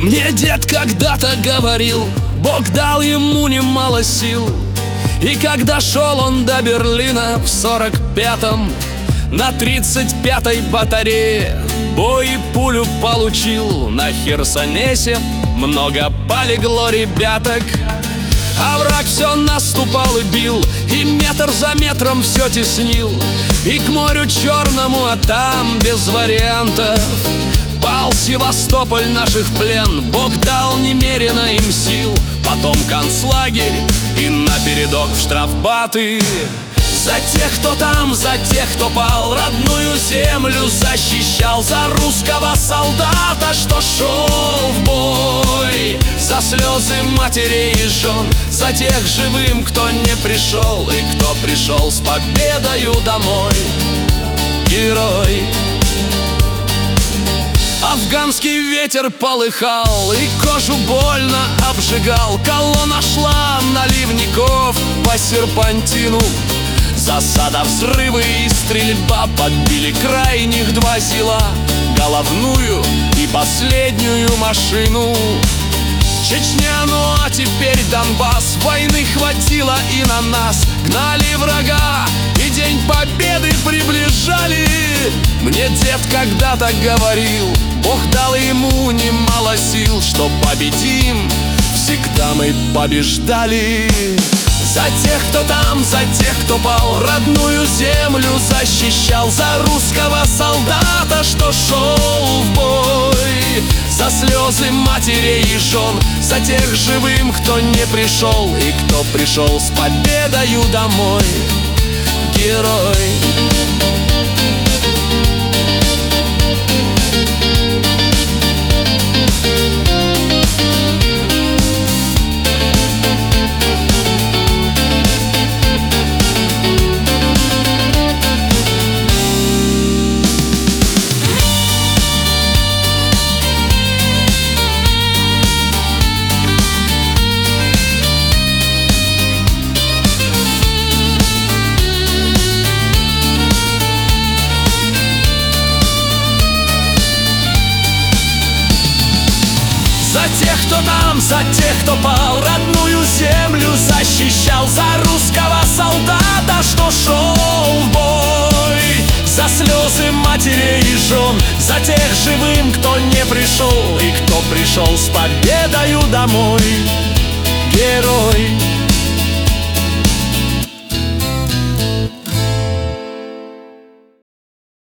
Мне дед когда-то говорил, Бог дал ему немало сил. И когда шел он до Берлина в 45-м, на 35-й батарее бой и пулю получил. На Херсонесе много полегло ребяток, а враг все наступал и бил, и метр за метром все теснил. И к морю Черному, а там без вариантов пал Севастополь наших в плен. Бог дал немерено им сил. Потом концлагерь и напередок в штрафбаты. За тех, кто там, за тех, кто пал, родную землю защищал. За русского солдата, что шел в бой. За слезы матерей и жен, за тех живым, кто не пришел, и кто пришел с победою домой. Герой. Афганский ветер полыхал и кожу больно обжигал. Колонна шла наливников по серпантину. Засада, взрывы и стрельба подбили крайних два села, головную и последнюю машину. Чечня, ну а теперь Донбасс. Войны хватило и на нас. Гнали врага и День Победы приближали. Мне дед когда-то говорил, Бог дал ему немало сил, что победим, всегда мы побеждали. За тех, кто там, за тех, кто пал, родную землю защищал. За русского солдата, что шел в бой. За слезы матерей и жен, за тех живым, кто не пришел, и кто пришел с победою домой. Герой. За тех, кто там, за тех, кто пал, родную землю защищал. За русского солдата, что шел в бой. За слезы матерей и жен, за тех живым, кто не пришел, и кто пришел с победою домой. Герой.